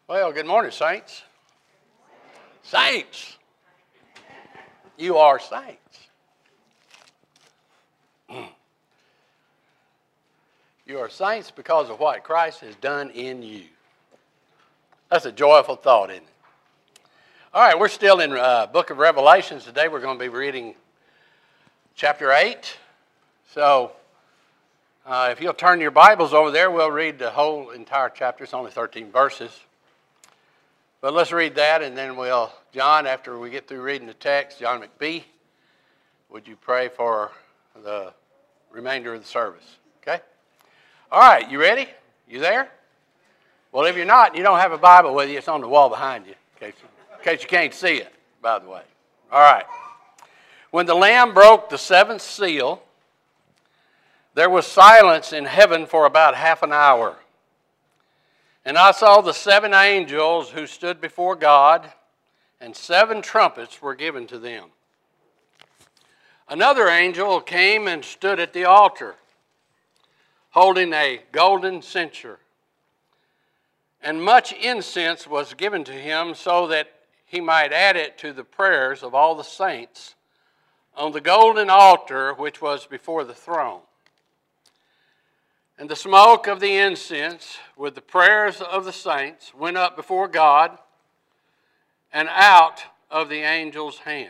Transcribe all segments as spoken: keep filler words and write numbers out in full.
Well, good morning, saints. Saints. You are saints. You are saints because of what Christ has done in you. That's a joyful thought, isn't it? All right, we're still in uh, book of Revelations. Today we're going to be reading chapter eight. So uh, if you'll turn your Bibles over there, we'll read the whole entire chapter. It's only thirteen verses. But let's read that, and then we'll, John, after we get through reading the text, John McBee, would you pray for the remainder of the service? Okay? All right, you ready? You there? Well, if you're not, and you don't have a Bible with you, it's on the wall behind you, in case, in case you can't see it, by the way. All right. When the Lamb broke the seventh seal, there was silence in heaven for about half an hour. And I saw the seven angels who stood before God, and seven trumpets were given to them. Another angel came and stood at the altar, holding a golden censer. And much incense was given to him so that he might add it to the prayers of all the saints on the golden altar which was before the throne. And the smoke of the incense with the prayers of the saints went up before God and out of the angel's hand.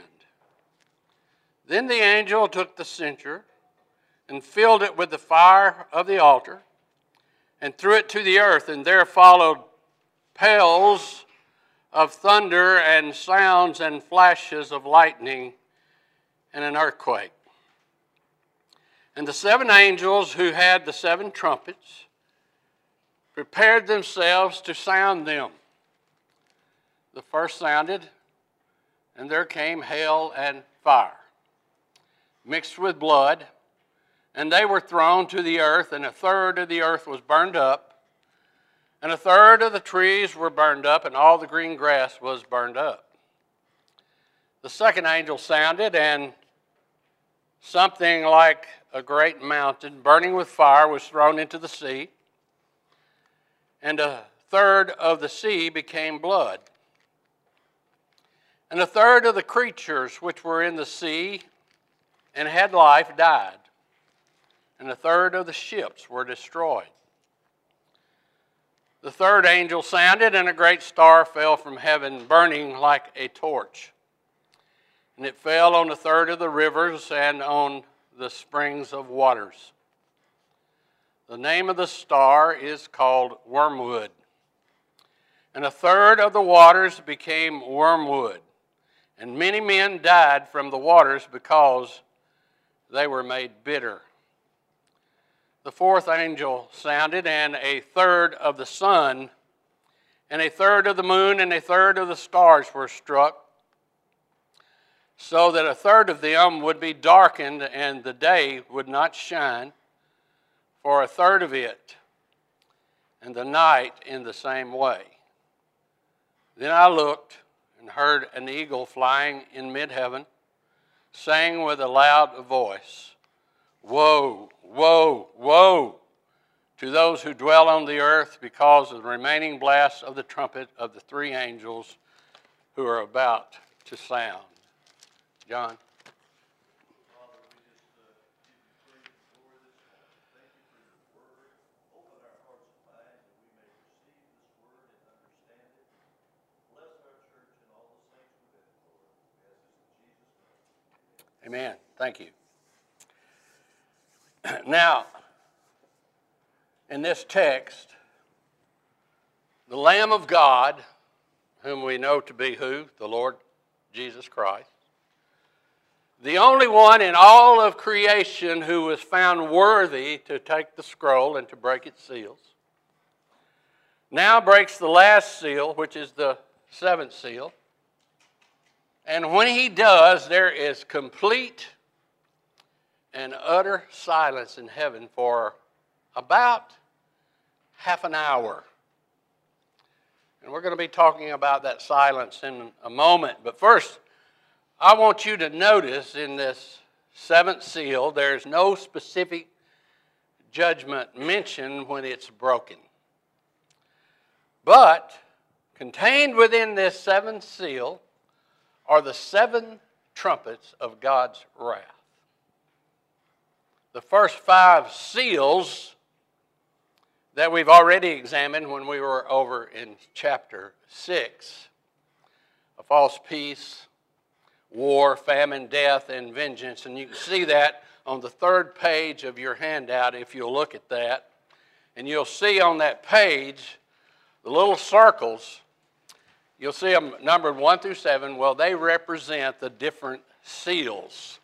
Then the angel took the censer and filled it with the fire of the altar and threw it to the earth, and there followed peals of thunder and sounds and flashes of lightning and an earthquake. And the seven angels who had the seven trumpets prepared themselves to sound them. The first sounded, and there came hail and fire, mixed with blood, and they were thrown to the earth, and a third of the earth was burned up, and a third of the trees were burned up, and all the green grass was burned up. The second angel sounded, and something like a great mountain burning with fire was thrown into the sea, and a third of the sea became blood. And a third of the creatures which were in the sea and had life died, and a third of the ships were destroyed. The third angel sounded, and a great star fell from heaven, burning like a torch. And it fell on a third of the rivers and on the springs of waters. The name of the star is called Wormwood. And a third of the waters became wormwood, and many men died from the waters because they were made bitter. The fourth angel sounded, and a third of the sun, and a third of the moon, and a third of the stars were struck, so that a third of them would be darkened, and the day would not shine for a third of it, and the night in the same way. Then I looked and heard an eagle flying in mid-heaven, saying with a loud voice, "Woe, woe, woe to those who dwell on the earth because of the remaining blast of the trumpet of the three angels who are about to sound." John. Father, we just uh, give you praise and glory this morning. Thank you for your word. Open our hearts and minds that we may receive this word and understand it. Bless our church and all the saints within it, Lord. We ask this in Jesus' name. Amen. Thank you. Now, in this text, the Lamb of God, whom we know to be who? The Lord Jesus Christ. The only one in all of creation who was found worthy to take the scroll and to break its seals, now breaks the last seal, which is the seventh seal. And when he does, there is complete and utter silence in heaven for about half an hour. And we're going to be talking about that silence in a moment. But first, I want you to notice in this seventh seal, there's no specific judgment mentioned when it's broken. But Contained within this seventh seal are the seven trumpets of God's wrath. The first five seals that we've already examined when we were over in chapter six, a false peace, war, famine, death, and vengeance. And you can see that on the third page of your handout if you'll look at that. And you'll see on that page the little circles. You'll see them numbered one through seven. Well, they represent the different seals.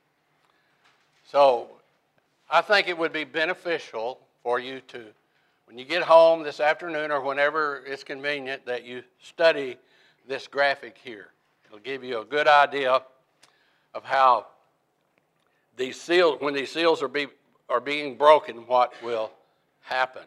So I think it would be beneficial for you to, when you get home this afternoon or whenever it's convenient, that you study this graphic here. It'll give you a good idea of how these seals, when these seals are, be, are being broken, what will happen.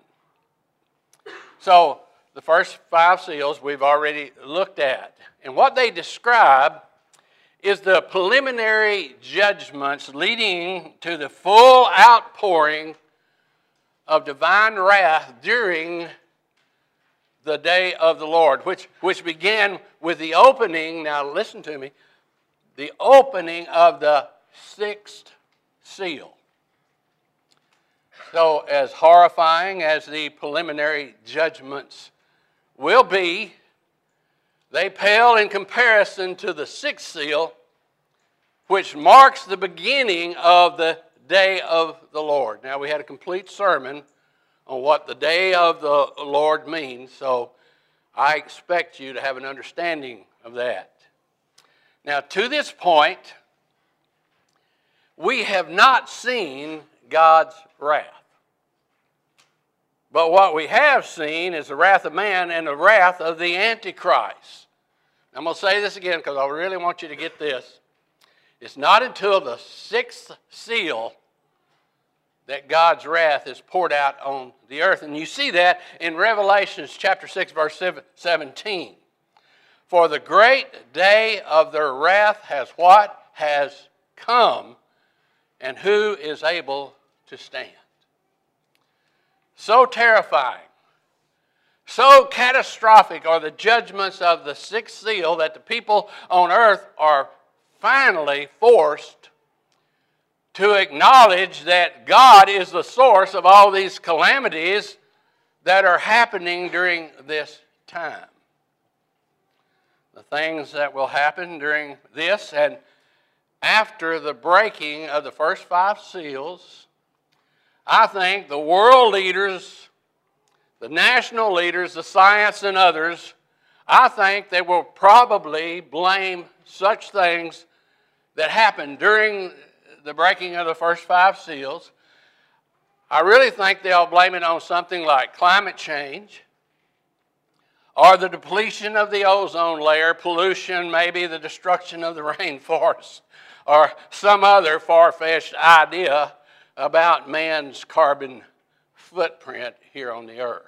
So the first five seals we've already looked at. And what they describe is the preliminary judgments leading to the full outpouring of divine wrath during the day of the Lord, which, which began with the opening, now listen to me, the opening of the sixth seal. So as horrifying as the preliminary judgments will be, they pale in comparison to the sixth seal, which marks the beginning of the day of the Lord. Now, we had a complete sermon on what the day of the Lord means, so I expect you to have an understanding of that. Now, to this point, we have not seen God's wrath. But what we have seen is the wrath of man and the wrath of the Antichrist. I'm going to say this again because I really want you to get this. It's not until the sixth seal that God's wrath is poured out on the earth. And you see that in Revelation chapter six, verse seventeen. For the great day of their wrath has what? Has come, and who is able to stand? So terrifying, so catastrophic are the judgments of the sixth seal that the people on earth are finally forced to acknowledge that God is the source of all these calamities that are happening during this time. The things that will happen during this and after the breaking of the first five seals, I think the world leaders, the national leaders, the science and others, I think they will probably blame such things that happened during the breaking of the first five seals. I really think they'll blame it on something like climate change or the depletion of the ozone layer, pollution, maybe the destruction of the rainforest, or some other far-fetched idea about man's carbon footprint here on the earth.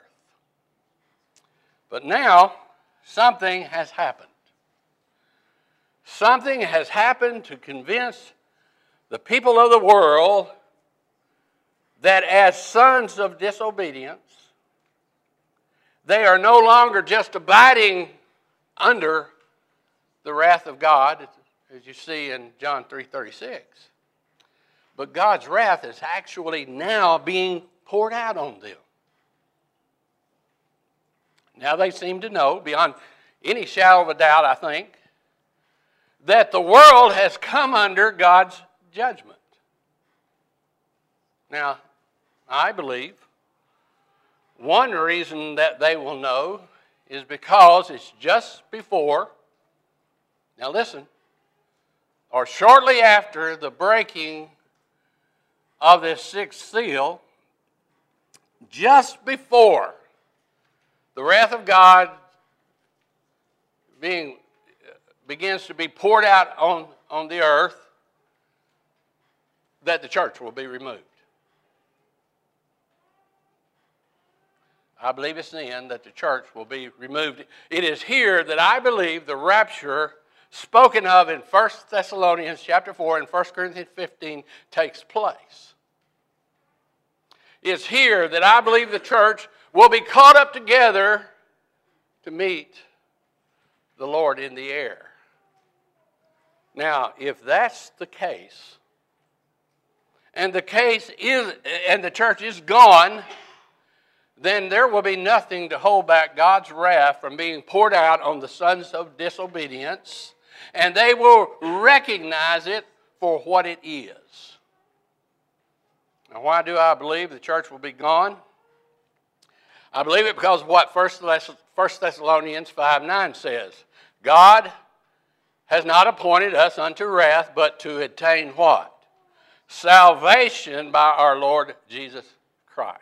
But now, something has happened. Something has happened to convince the people of the world that as sons of disobedience, they are no longer just abiding under the wrath of God, as you see in John three thirty-six. But God's wrath is actually now being poured out on them. Now they seem to know, beyond any shadow of a doubt, I think, that the world has come under God's judgment. Now, I believe one reason that they will know is because it's just before, now listen, or shortly after the breaking of this sixth seal, just before the wrath of God being begins to be poured out on, on the earth, that the church will be removed. I believe it's then that the church will be removed. It is here that I believe the rapture spoken of in First Thessalonians chapter four and First Corinthians fifteen takes place. It's here that I believe the church will be caught up together to meet the Lord in the air. Now, if that's the case, and the case is, and the church is gone, then there will be nothing to hold back God's wrath from being poured out on the sons of disobedience, and they will recognize it for what it is. Now, why do I believe the church will be gone? I believe it because of what First Thessalonians five nine says. God has not appointed us unto wrath, but to attain what? Salvation by our Lord Jesus Christ.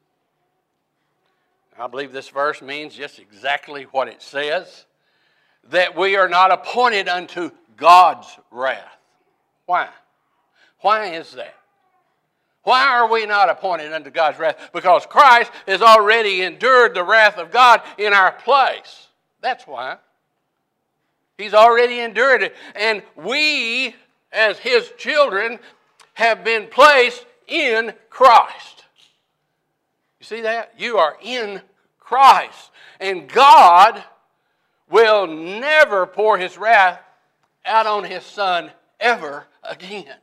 I believe this verse means just exactly what it says, that we are not appointed unto God's wrath. Why? Why is that? Why are we not appointed unto God's wrath? Because Christ has already endured the wrath of God in our place. That's why. He's already endured it. And we, as His children, have been placed in Christ. You see that? You are in Christ. And God will never pour His wrath out on His Son ever again.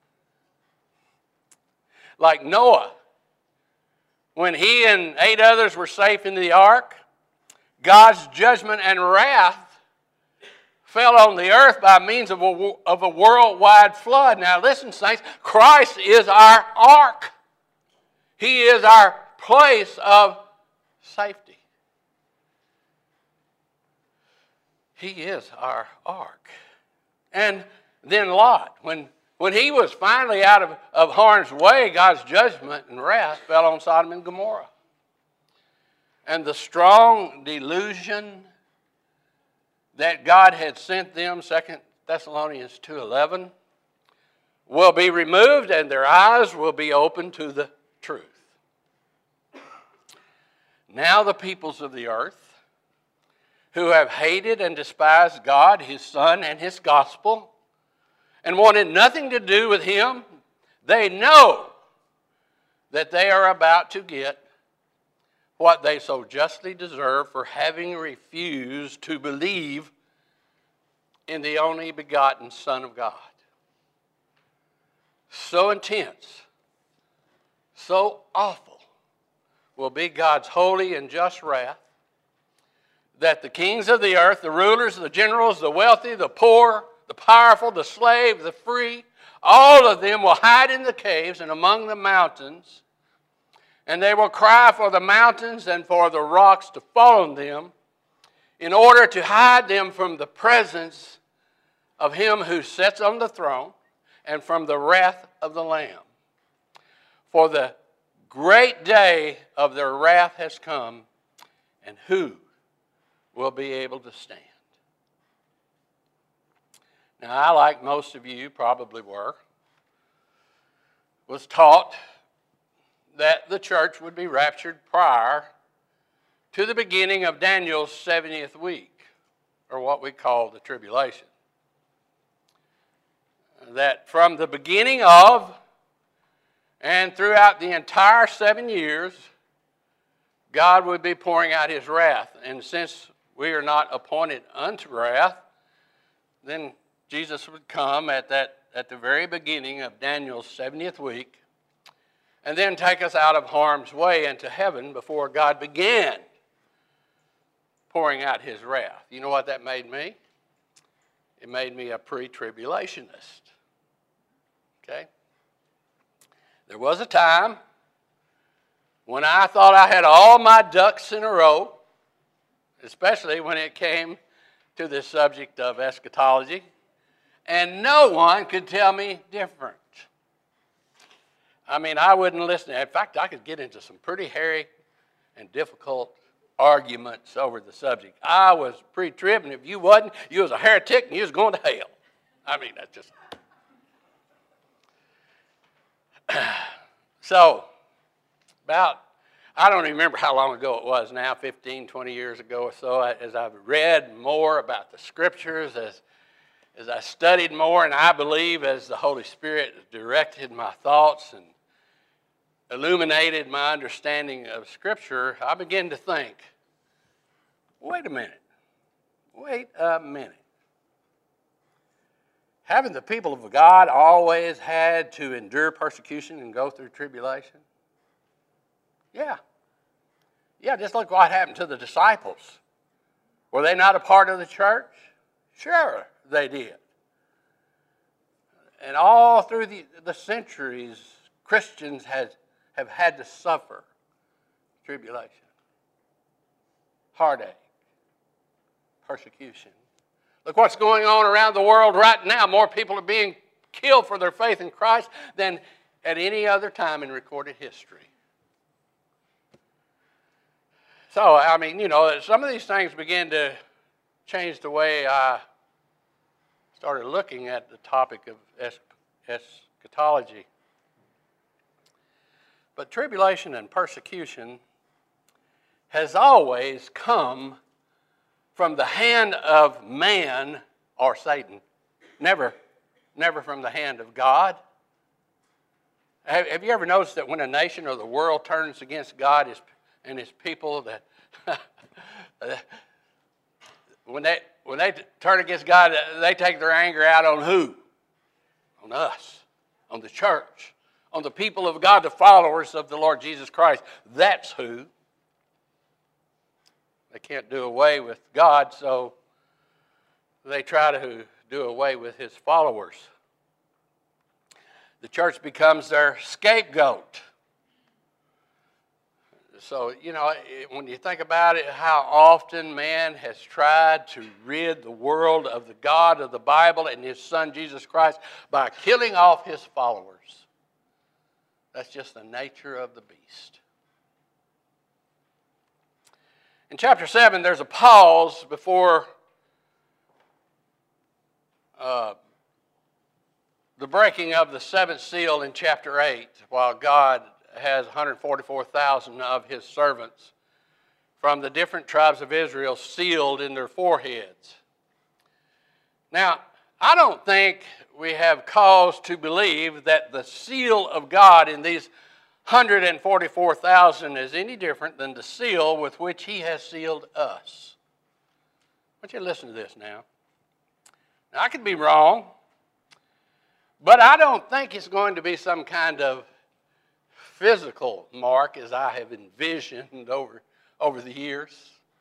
Like Noah, when he and eight others were safe in the ark, God's judgment and wrath fell on the earth by means of a, of a worldwide flood. Now listen, saints, Christ is our ark. He is our place of safety. He is our ark. And then Lot, when When he was finally out of, of harm's way, God's judgment and wrath fell on Sodom and Gomorrah. And the strong delusion that God had sent them, Second Thessalonians two eleven, will be removed and their eyes will be opened to the truth. Now the peoples of the earth, who have hated and despised God, His Son, and His gospel, and wanted nothing to do with Him, they know that they are about to get what they so justly deserve for having refused to believe in the only begotten Son of God. So intense, so awful will be God's holy and just wrath that the kings of the earth, the rulers, the generals, the wealthy, the poor, the powerful, the slave, the free, all of them will hide in the caves and among the mountains, and they will cry for the mountains and for the rocks to fall on them in order to hide them from the presence of Him who sits on the throne and from the wrath of the Lamb. For the great day of their wrath has come, and who will be able to stand? Now, I, like most of you probably were, was taught that the church would be raptured prior to the beginning of Daniel's seventieth week, or what we call the tribulation. That from the beginning of and throughout the entire seven years, God would be pouring out His wrath. And since we are not appointed unto wrath, then Jesus would come at that at the very beginning of Daniel's seventieth week and then take us out of harm's way into heaven before God began pouring out His wrath. You know what that made me? It made me a pre-tribulationist. Okay? There was a time when I thought I had all my ducks in a row, especially when it came to the subject of eschatology, and no one could tell me different. I mean, I wouldn't listen. In fact, I could get into some pretty hairy and difficult arguments over the subject. I was pre-trib, and if you wasn't, you was a heretic and you was going to hell. I mean, that's just... So, about, I don't even remember how long ago it was now, fifteen, twenty years ago or so, as I've read more about the Scriptures, as, as I studied more, and I believe as the Holy Spirit directed my thoughts and illuminated my understanding of Scripture, I began to think, Wait a minute. Wait a minute. Haven't the people of God always had to endure persecution and go through tribulation? Yeah. Yeah, just look what happened to the disciples. Were they not a part of the church? Sure, they did. And all through the, the centuries, Christians has, have had to suffer tribulation, heartache, persecution. Look what's going on around the world right now. More people are being killed for their faith in Christ than at any other time in recorded history. So, I mean, you know, some of these things began to change the way I started looking at the topic of eschatology. But tribulation and persecution has always come from the hand of man or Satan. Never, never from the hand of God. Have, have you ever noticed that when a nation or the world turns against God and his people, that when they when they turn against God, they take their anger out on who? On us, on the church, on the people of God, the followers of the Lord Jesus Christ. That's who. They can't do away with God, so they try to do away with his followers. The church becomes their scapegoat. So, you know, when you think about it, how often man has tried to rid the world of the God of the Bible and his Son, Jesus Christ, by killing off his followers. That's just the nature of the beast. In chapter seven, there's a pause before uh, the breaking of the seventh seal in chapter eight, while God has one hundred forty-four thousand of his servants from the different tribes of Israel sealed in their foreheads. Now, I don't think we have cause to believe that the seal of God in these one hundred forty-four thousand is any different than the seal with which he has sealed us. I want you to listen to this now. Now, I could be wrong, but I don't think it's going to be some kind of physical mark as I have envisioned over, over the years.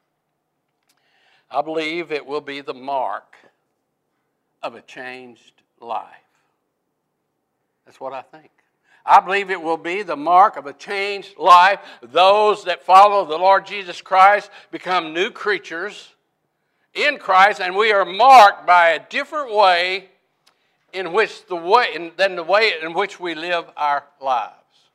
I believe it will be the mark of a changed life. That's what I think. I believe it will be the mark of a changed life. Those that follow the Lord Jesus Christ become new creatures in Christ, and we are marked by a different way in which the way in, than the way in which we live our lives.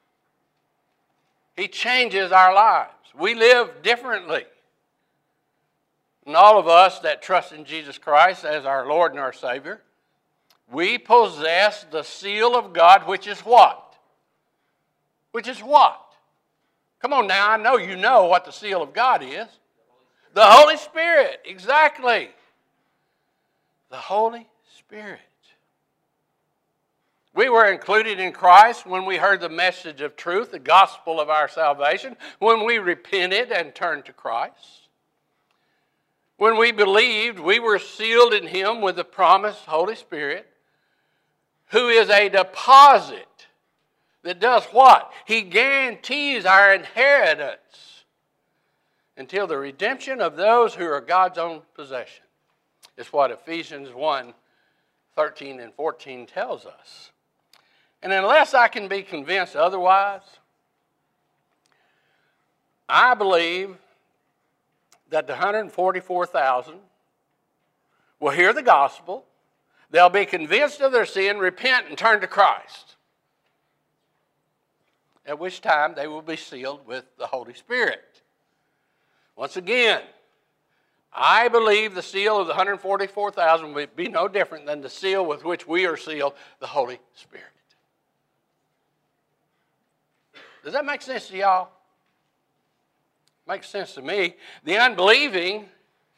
He changes our lives. We live differently. And all of us that trust in Jesus Christ as our Lord and our Savior, we possess the seal of God, which is what? Which is what? Come on now, I know you know what the seal of God is. The Holy Spirit, exactly. The Holy Spirit. We were included in Christ when we heard the message of truth, the gospel of our salvation, when we repented and turned to Christ. When we believed, we were sealed in him with the promised Holy Spirit, who is a deposit that does what? He guarantees our inheritance until the redemption of those who are God's own possession. It's what Ephesians one, thirteen and fourteen tells us. And unless I can be convinced otherwise, I believe that the one hundred forty-four thousand will hear the gospel, they'll be convinced of their sin, repent, and turn to Christ, at which time they will be sealed with the Holy Spirit. Once again, I believe the seal of the one hundred forty-four thousand will be no different than the seal with which we are sealed, the Holy Spirit. Does that make sense to y'all? Makes sense to me. The unbelieving,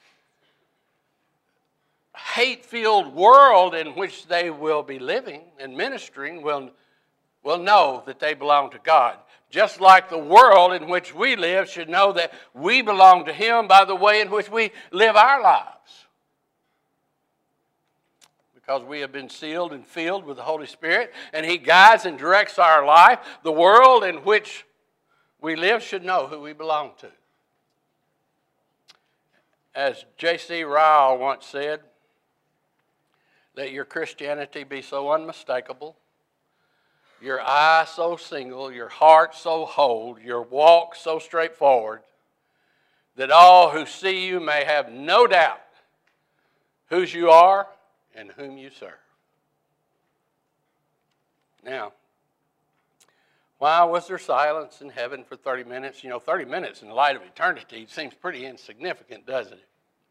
hate-filled world in which they will be living and ministering will, will know that they belong to God just like the world in which we live should know that we belong to Him by the way in which we live our lives. Because we have been sealed and filled with the Holy Spirit, and He guides and directs our life, the world in which we live should know who we belong to. As J C Ryle once said, let your Christianity be so unmistakable, your eye so single, your heart so whole, your walk so straightforward, that all who see you may have no doubt whose you are and whom you serve. Now, why was there silence in heaven for thirty minutes? You know, thirty minutes in the light of eternity seems pretty insignificant, doesn't it?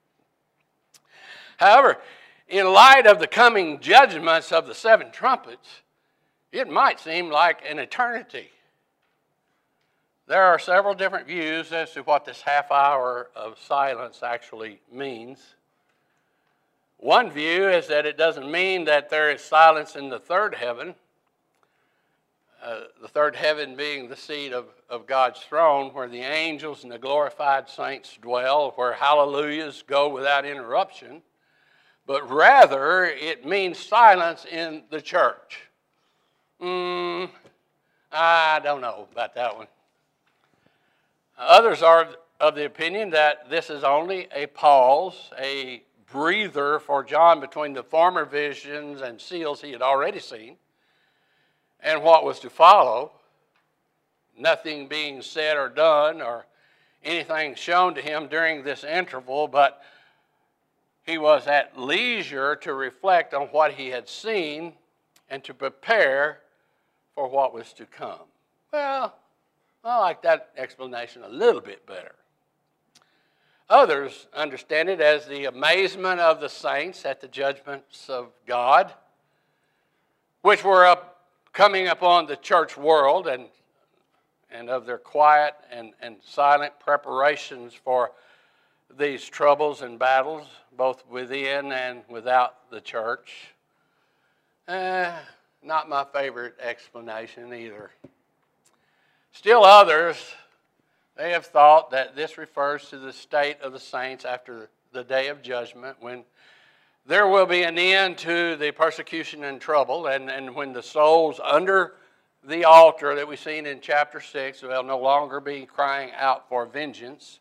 However, in light of the coming judgments of the seven trumpets, it might seem like an eternity. There are several different views as to what this half hour of silence actually means. One view is that it doesn't mean that there is silence in the third heaven, uh, the third heaven being the seat of, of God's throne, where the angels and the glorified saints dwell, where hallelujahs go without interruption, but rather it means silence in the church. Hmm, I don't know about that one. Others are of the opinion that this is only a pause, a breather for John between the former visions and seals he had already seen and what was to follow, nothing being said or done or anything shown to him during this interval, but he was at leisure to reflect on what he had seen and to prepare for what was to come. Well, I like that explanation a little bit better. Others understand it as the amazement of the saints at the judgments of God, which were up, coming upon the church world, and, and of their quiet and, and silent preparations for these troubles and battles, both within and without the church. Eh, not my favorite explanation either. Still others, they have thought that this refers to the state of the saints after the day of judgment, when there will be an end to the persecution and trouble, and, and when the souls under the altar that we've seen in chapter six will no longer be crying out for vengeance.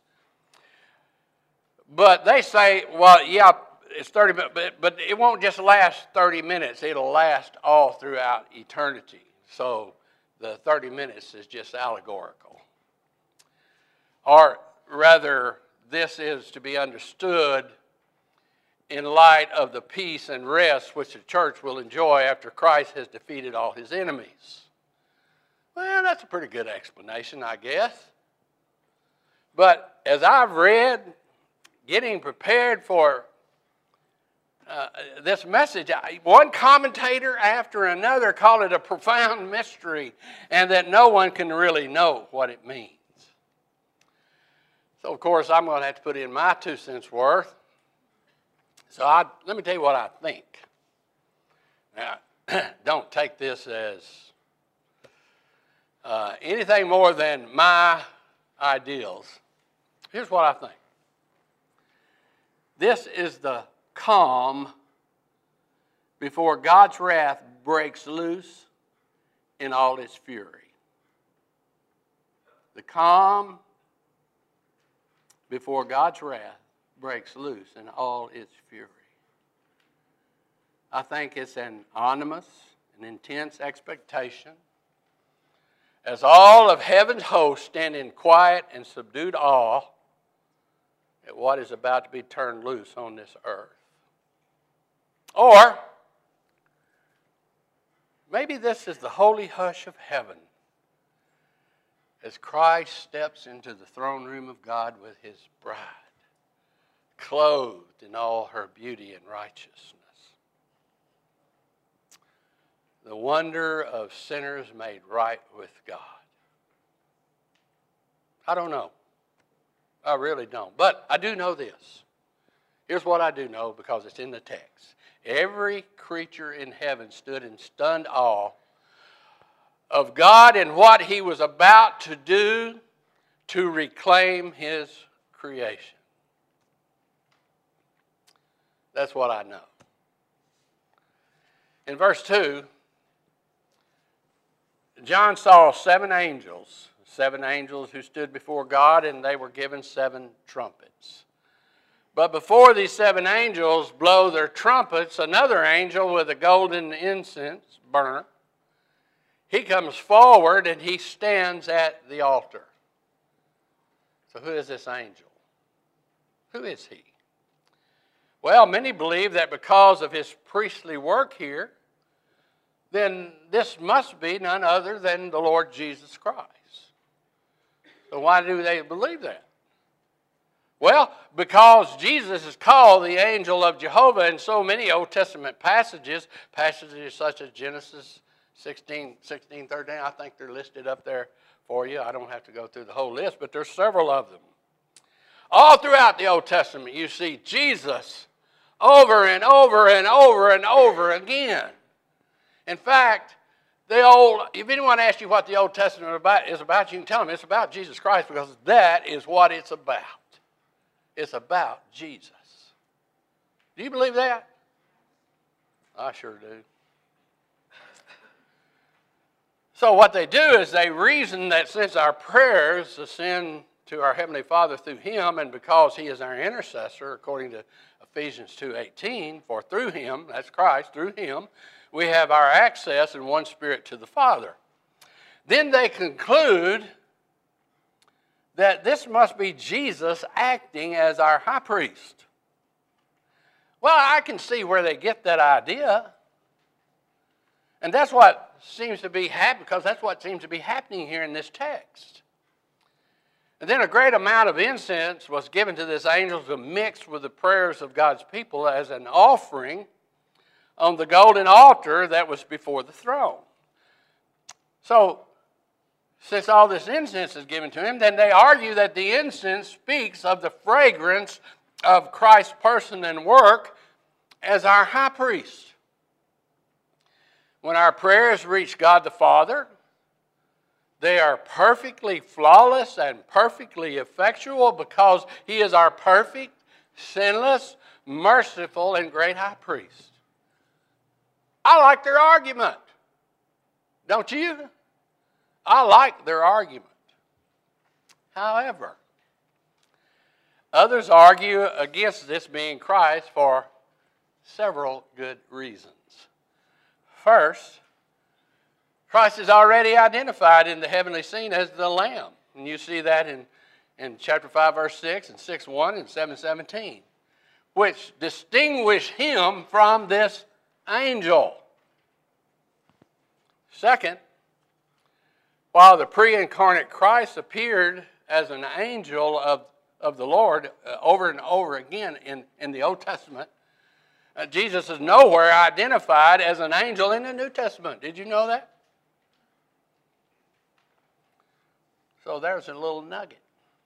But they say, well, yeah, it's thirty minutes, but, but it won't just last thirty minutes. It'll last all throughout eternity. So the thirty minutes is just allegorical. Or rather, this is to be understood in light of the peace and rest which the church will enjoy after Christ has defeated all his enemies. Well, that's a pretty good explanation, I guess. But as I've read, getting prepared for uh, this message, one commentator after another call it a profound mystery and that no one can really know what it means. So, of course, I'm going to have to put in my two cents worth. So I, let me tell you what I think. Now, don't take this as uh, anything more than my ideals. Here's what I think. This is the calm before God's wrath breaks loose in all its fury. The calm before God's wrath breaks loose in all its fury. I think it's an ominous and intense expectation as all of heaven's hosts stand in quiet and subdued awe at what is about to be turned loose on this earth. Or maybe this is the holy hush of heaven as Christ steps into the throne room of God with his bride, clothed in all her beauty and righteousness. The wonder of sinners made right with God. I don't know. I really don't. But I do know this. Here's what I do know because it's in the text. Every creature in heaven stood in stunned awe of God and what he was about to do to reclaim his creation. That's what I know. In verse two, John saw seven angels, seven angels who stood before God, and they were given seven trumpets. But before these seven angels blow their trumpets, another angel with a golden incense burner, he comes forward and he stands at the altar. So who is this angel? Who is he? Well, many believe that because of his priestly work here, then this must be none other than the Lord Jesus Christ. So why do they believe that? Well, because Jesus is called the angel of Jehovah in so many Old Testament passages, passages such as Genesis sixteen, sixteen, thirteen, I think they're listed up there for you. I don't have to go through the whole list, but there's several of them. All throughout the Old Testament, you see Jesus over and over and over and over again. In fact, the old, if anyone asks you what the Old Testament is about, you can tell them it's about Jesus Christ, because that is what it's about. It's about Jesus. Do you believe that? I sure do. So what they do is they reason that since our prayers ascend to our Heavenly Father through him, and because he is our intercessor, according to Ephesians two eighteen, for through him, that's Christ, through him, we have our access in one spirit to the Father. Then they conclude that this must be Jesus acting as our high priest. Well, I can see where they get that idea. And that's what seems to be happening, because that's what seems to be happening here in this text. And then a great amount of incense was given to this angel to mix with the prayers of God's people as an offering on the golden altar that was before the throne. So, since all this incense is given to him, then they argue that the incense speaks of the fragrance of Christ's person and work as our high priest. When our prayers reach God the Father, they are perfectly flawless and perfectly effectual, because he is our perfect, sinless, merciful, and great high priest. I like their argument. Don't you? I like their argument. However, others argue against this being Christ for several good reasons. First, Christ is already identified in the heavenly scene as the Lamb. And you see that in, in chapter five, verse six, and six one, and seven seventeen, which distinguish him from this angel. Second, while the pre-incarnate Christ appeared as an angel of, of the Lord uh, over and over again in, in the Old Testament, uh, Jesus is nowhere identified as an angel in the New Testament. Did you know that? So there's a little nugget.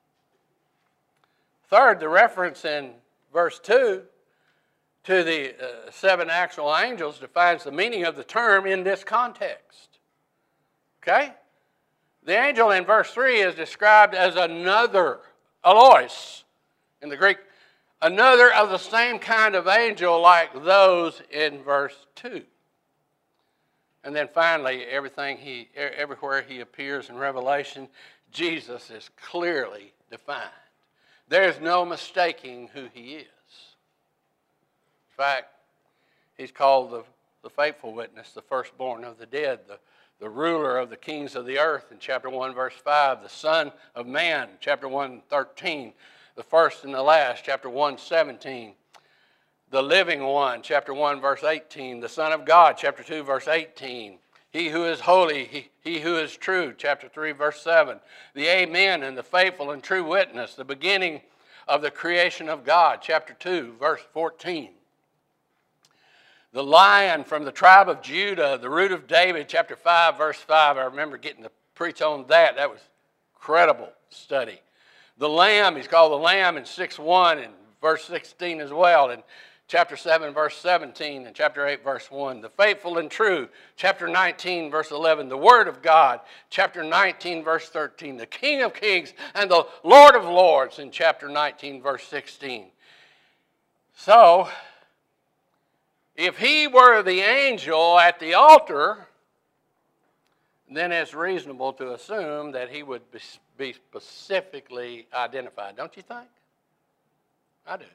Third, the reference in verse two to the uh, seven actual angels defines the meaning of the term in this context. Okay? The angel in verse three is described as another, alois in the Greek, another of the same kind of angel like those in verse two. And then finally, everything he, everywhere he appears in Revelation, Jesus is clearly defined. There's no mistaking who he is. In fact, he's called the, the faithful witness, the firstborn of the dead, the, the ruler of the kings of the earth in chapter one, verse five, the Son of Man, chapter one, thirteen, the first and the last, chapter one, seventeen, the living one, chapter one, verse eighteen, the Son of God, chapter two, verse eighteen, he who is holy, he, he who is true, chapter three, verse seven, the Amen and the faithful and true witness, the beginning of the creation of God, chapter two, verse fourteen. The Lion from the tribe of Judah, the root of David, chapter five, verse five. I remember getting to preach on that. That was incredible study. The Lamb, he's called the Lamb in six one and verse sixteen as well. In chapter seven, verse seventeen, and chapter eight, verse one. The faithful and true, chapter nineteen, verse eleven. The Word of God, chapter nineteen, verse thirteen. The King of kings and the Lord of lords in chapter nineteen, verse sixteen. So, if he were the angel at the altar, then it's reasonable to assume that he would be specifically identified, don't you think? I do.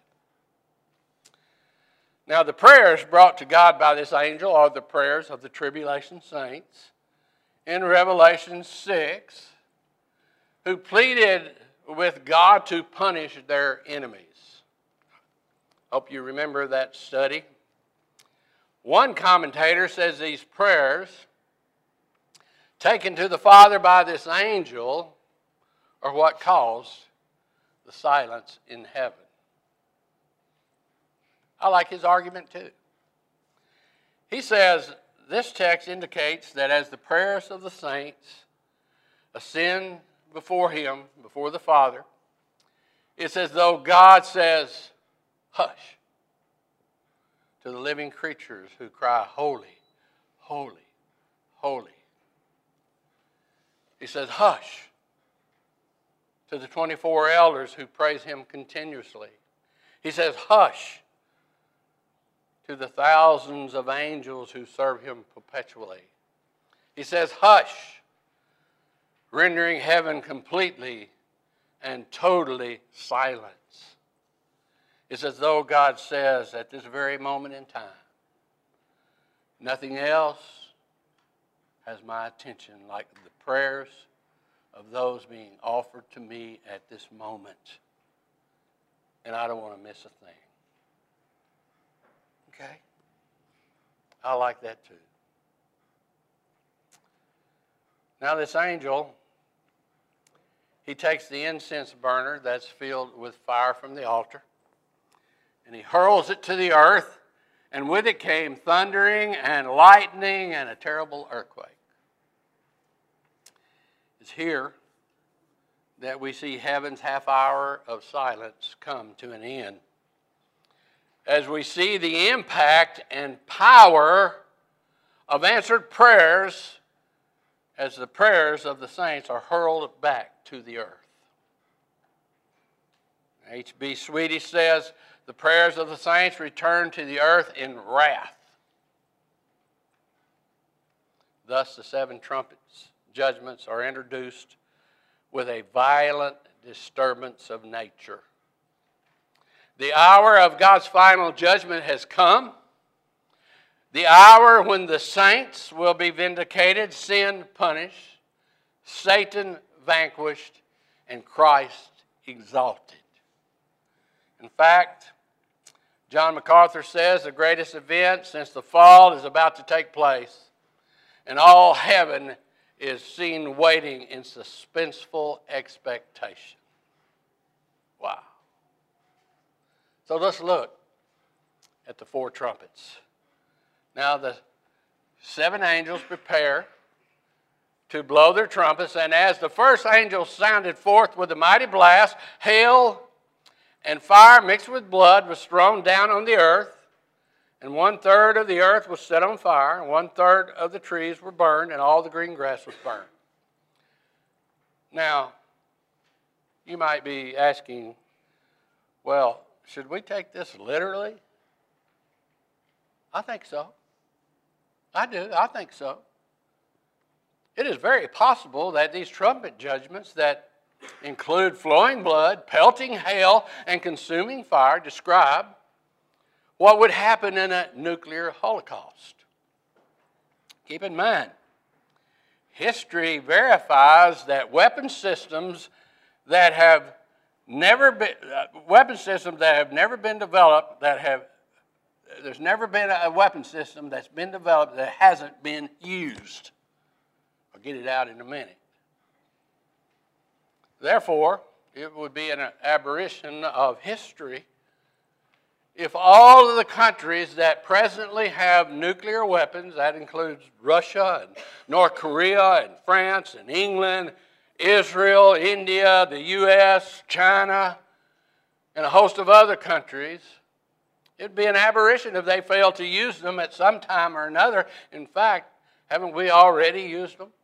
Now, the prayers brought to God by this angel are the prayers of the tribulation saints in Revelation six, who pleaded with God to punish their enemies. Hope you remember that study. One commentator says these prayers, taken to the Father by this angel, are what caused the silence in heaven. I like his argument too. He says this text indicates that as the prayers of the saints ascend before him, before the Father, it's as though God says, hush, to the living creatures who cry, holy, holy, holy. He says, hush, to the twenty-four elders who praise him continuously. He says, hush, to the thousands of angels who serve him perpetually. He says, hush, rendering heaven completely and totally silent. It's as though God says at this very moment in time, nothing else has my attention like the prayers of those being offered to me at this moment. And I don't want to miss a thing. Okay? I like that too. Now this angel, he takes the incense burner that's filled with fire from the altar, and he hurls it to the earth, and with it came thundering and lightning and a terrible earthquake. It's here that we see heaven's half hour of silence come to an end, as we see the impact and power of answered prayers as the prayers of the saints are hurled back to the earth. H B Swedish says, the prayers of the saints return to the earth in wrath. Thus the seven trumpets judgments are introduced with a violent disturbance of nature. The hour of God's final judgment has come. The hour when the saints will be vindicated, sin punished, Satan vanquished, and Christ exalted. In fact, John MacArthur says the greatest event since the fall is about to take place, and all heaven is seen waiting in suspenseful expectation. Wow. So let's look at the four trumpets. Now the seven angels prepare to blow their trumpets, and as the first angel sounded forth with a mighty blast, hail and fire mixed with blood was thrown down on the earth, and one third of the earth was set on fire, and one third of the trees were burned, and all the green grass was burned. Now, you might be asking, well, should we take this literally? I think so. I do. I think so. It is very possible that these trumpet judgments that include flowing blood, pelting hail, and consuming fire describe what would happen in a nuclear holocaust. Keep in mind, history verifies that weapon systems that have never been uh, weapon systems that have never been developed that have there's never been a weapon system that's been developed that hasn't been used. I'll get it out in a minute. Therefore, it would be an aberration of history if all of the countries that presently have nuclear weapons, that includes Russia and North Korea and France and England, Israel, India, the U S, China, and a host of other countries, It would be an aberration if they failed to use them at some time or another. In fact, haven't we already used them?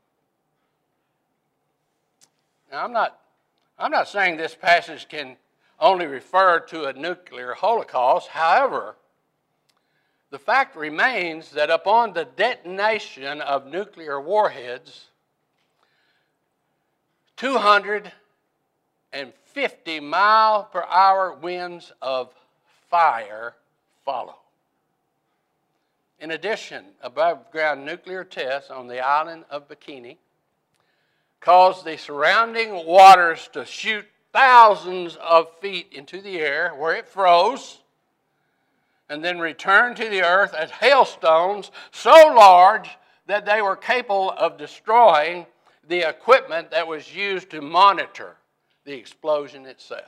Now, I'm not, I'm not saying this passage can only refer to a nuclear holocaust. However, the fact remains that upon the detonation of nuclear warheads, two hundred fifty mile per hour winds of fire follow. In addition, above-ground nuclear tests on the island of Bikini caused the surrounding waters to shoot thousands of feet into the air where it froze and then returned to the earth as hailstones so large that they were capable of destroying the equipment that was used to monitor the explosion itself.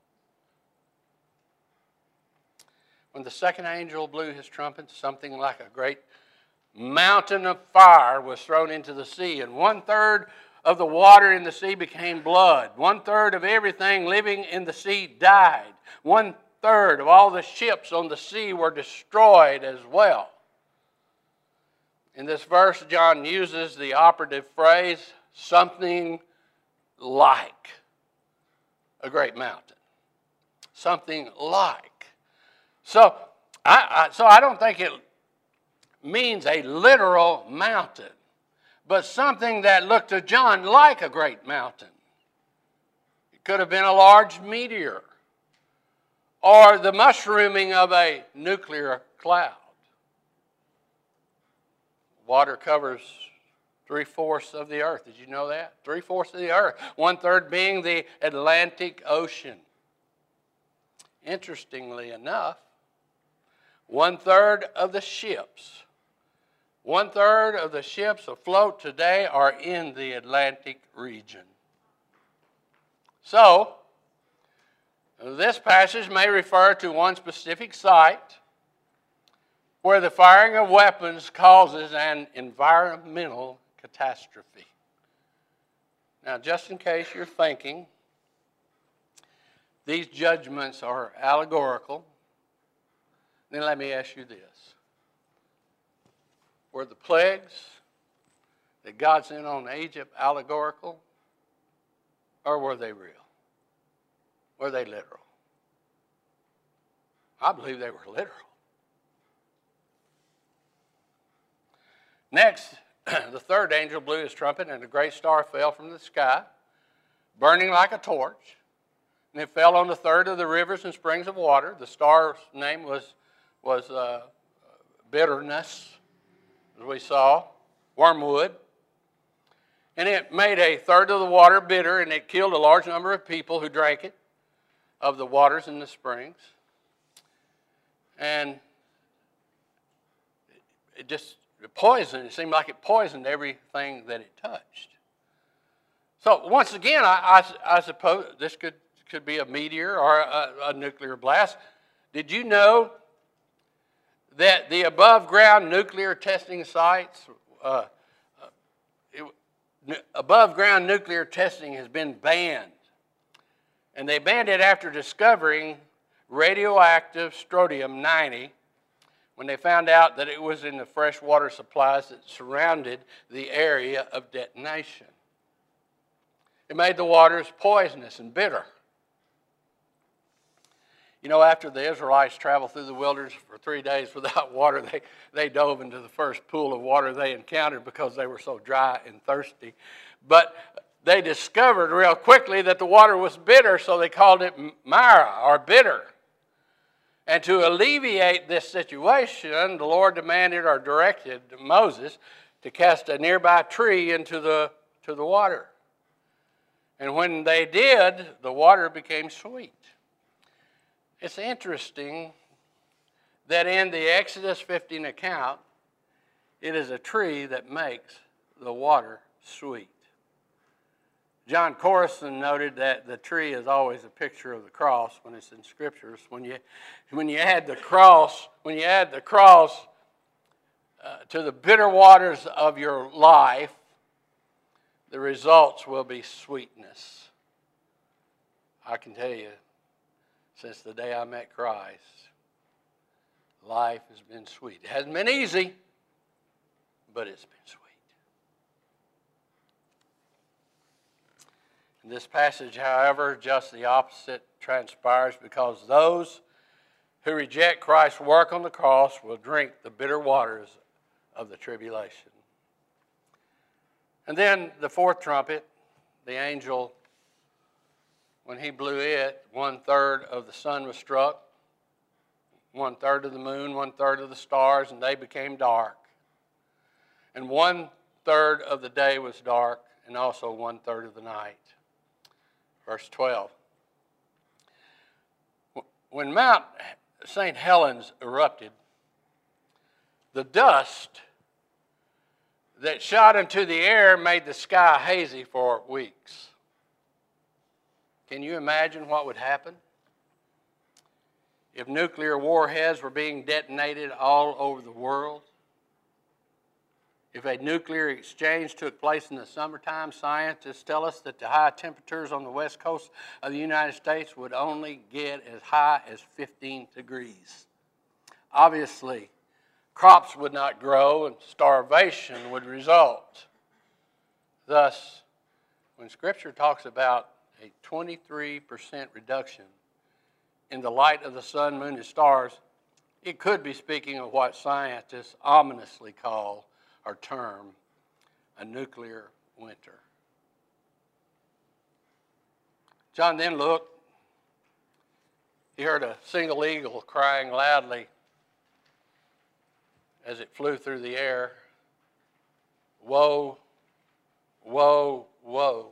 When the second angel blew his trumpet, something like a great mountain of fire was thrown into the sea, and one-third of the water in the sea became blood. One-third of everything living in the sea died. One-third of all the ships on the sea were destroyed as well. In this verse, John uses the operative phrase, something like a great mountain. Something like. So I, I, so I don't think it means a literal mountain, but something that looked to John like a great mountain. It could have been a large meteor or the mushrooming of a nuclear cloud. Water covers three-fourths of the earth. Did you know that? Three-fourths of the earth. One-third being the Atlantic Ocean. Interestingly enough, one-third of the ships, one-third of the ships afloat today are in the Atlantic region. So, this passage may refer to one specific site where the firing of weapons causes an environmental catastrophe. Now, just in case you're thinking these judgments are allegorical, then let me ask you this. Were the plagues that God sent on Egypt allegorical, or were they real? Were they literal? I believe they were literal. Next, the third angel blew his trumpet, and a great star fell from the sky, burning like a torch. And it fell on the third of the rivers and springs of water. The star's name was, was uh, bitterness, as we saw, wormwood. And it made a third of the water bitter, and it killed a large number of people who drank it, of the waters in the springs. And it just poisoned. It seemed like it poisoned everything that it touched. So once again, I, I, I suppose this could, could be a meteor or a, a nuclear blast. Did you know that the above-ground nuclear testing sites, uh, it, above-ground nuclear testing has been banned? And they banned it after discovering radioactive strontium ninety when they found out that it was in the freshwater supplies that surrounded the area of detonation. It made the waters poisonous and bitter. You know, after the Israelites traveled through the wilderness for three days without water, they, they dove into the first pool of water they encountered because they were so dry and thirsty. But they discovered real quickly that the water was bitter, so they called it Mara, or bitter. And to alleviate this situation, the Lord demanded or directed Moses to cast a nearby tree into the, to the water. And when they did, the water became sweet. It's interesting that in the Exodus fifteen account, it is a tree that makes the water sweet. John Corson noted that the tree is always a picture of the cross when it's in scriptures. When you, when you add the cross, when you add the cross uh, to the bitter waters of your life, the results will be sweetness. I can tell you, since the day I met Christ, life has been sweet. It hasn't been easy, but it's been sweet. In this passage, however, just the opposite transpires, because those who reject Christ's work on the cross will drink the bitter waters of the tribulation. And then the fourth trumpet, the angel, when he blew it, one third of the sun was struck, one third of the moon, one third of the stars, and they became dark. And one third of the day was dark, and also one third of the night. Verse twelve. When Mount Saint Helens erupted, the dust that shot into the air made the sky hazy for weeks. Can you imagine what would happen if nuclear warheads were being detonated all over the world? If a nuclear exchange took place in the summertime, scientists tell us that the high temperatures on the west coast of the United States would only get as high as fifteen degrees. Obviously, crops would not grow and starvation would result. Thus, when Scripture talks about a twenty-three percent reduction in the light of the sun, moon, and stars, it could be speaking of what scientists ominously call or term a nuclear winter. John then looked. He heard a single eagle crying loudly as it flew through the air. Woe, woe, woe.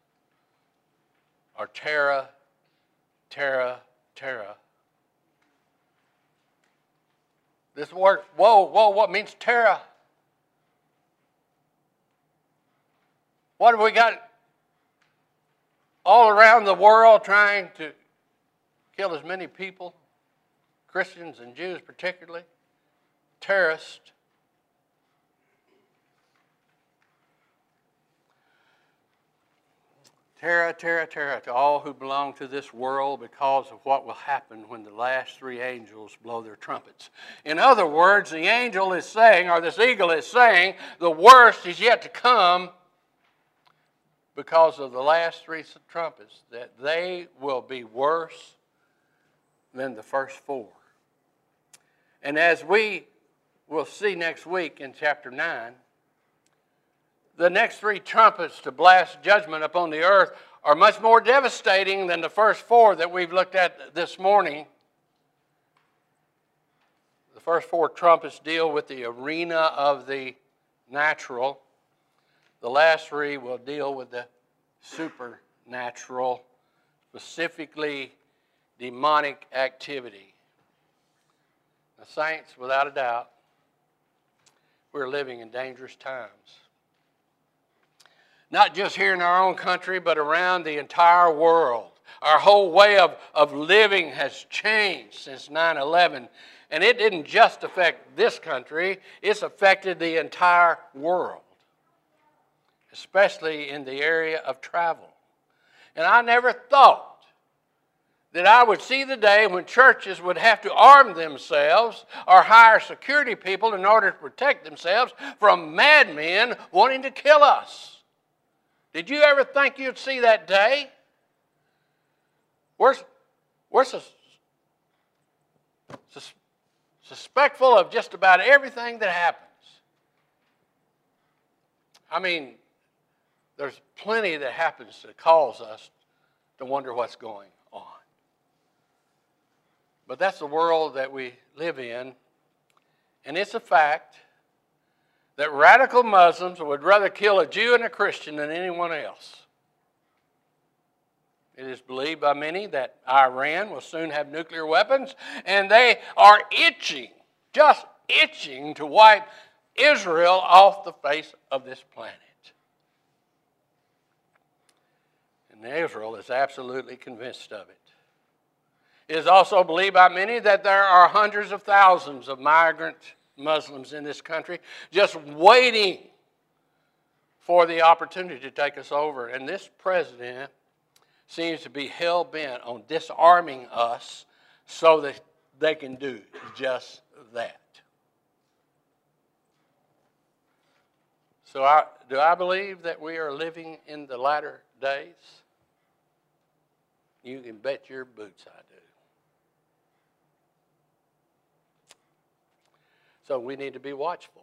Or terra, terra, terra. This word, woe, woe, what means terra? What have we got all around the world trying to kill as many people, Christians and Jews particularly? Terrorists. Terra, terra, terra, to all who belong to this world, because of what will happen when the last three angels blow their trumpets. In other words, the angel is saying, or this eagle is saying, the worst is yet to come because of the last three trumpets, that they will be worse than the first four. And as we will see next week in chapter nine, the next three trumpets to blast judgment upon the earth are much more devastating than the first four that we've looked at this morning. The first four trumpets deal with the arena of the natural. The last three will deal with the supernatural, specifically demonic activity. The saints, without a doubt, we're living in dangerous times. Not just here in our own country, but around the entire world. Our whole way of, of living has changed since nine eleven. And it didn't just affect this country, it's affected the entire world, especially in the area of travel. And I never thought that I would see the day when churches would have to arm themselves or hire security people in order to protect themselves from madmen wanting to kill us. Did you ever think you'd see that day? We're, we're sus, sus, suspectful of just about everything that happens. I mean, there's plenty that happens that cause us to wonder what's going on. But that's the world that we live in, and it's a fact that radical Muslims would rather kill a Jew and a Christian than anyone else. It is believed by many that Iran will soon have nuclear weapons, and they are itching, just itching to wipe Israel off the face of this planet. And Israel is absolutely convinced of it. It is also believed by many that there are hundreds of thousands of migrant Muslims in this country just waiting for the opportunity to take us over. And this president seems to be hell-bent on disarming us so that they can do just that. So I, do I believe that we are living in the latter days? You can bet your boots I do. So we need to be watchful.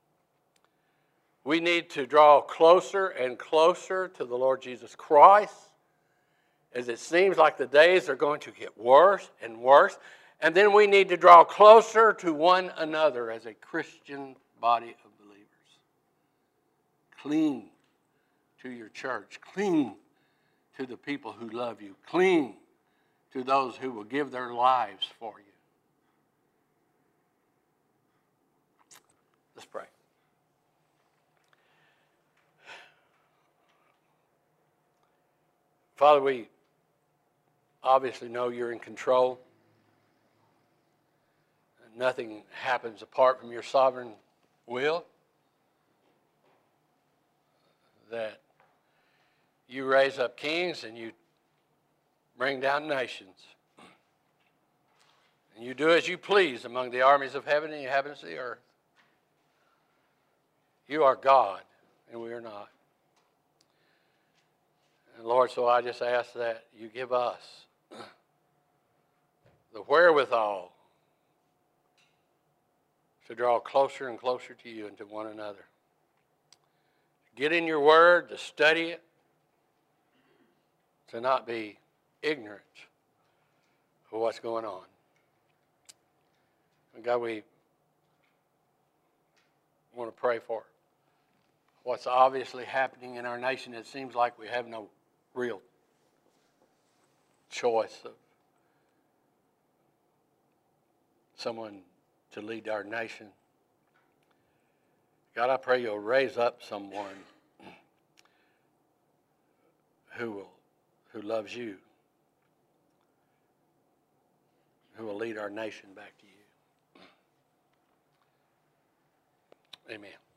We need to draw closer and closer to the Lord Jesus Christ, as it seems like the days are going to get worse and worse. And then we need to draw closer to one another as a Christian body of believers. Cling to your church. Cling to the people who love you. Cling to those who will give their lives for you. Let's pray. Father, we obviously know you're in control. Nothing happens apart from your sovereign will. That you raise up kings and you bring down nations. And you do as you please among the armies of heaven and the inhabitants of the earth. You are God, and we are not. And Lord, so I just ask that you give us the wherewithal to draw closer and closer to you and to one another. Get in your word, to study it, to not be ignorant of what's going on. And God, we want to pray for what's obviously happening in our nation. It seems like we have no real choice of someone to lead our nation. God, I pray you'll raise up someone who will, who loves you, who will lead our nation back to you. Amen.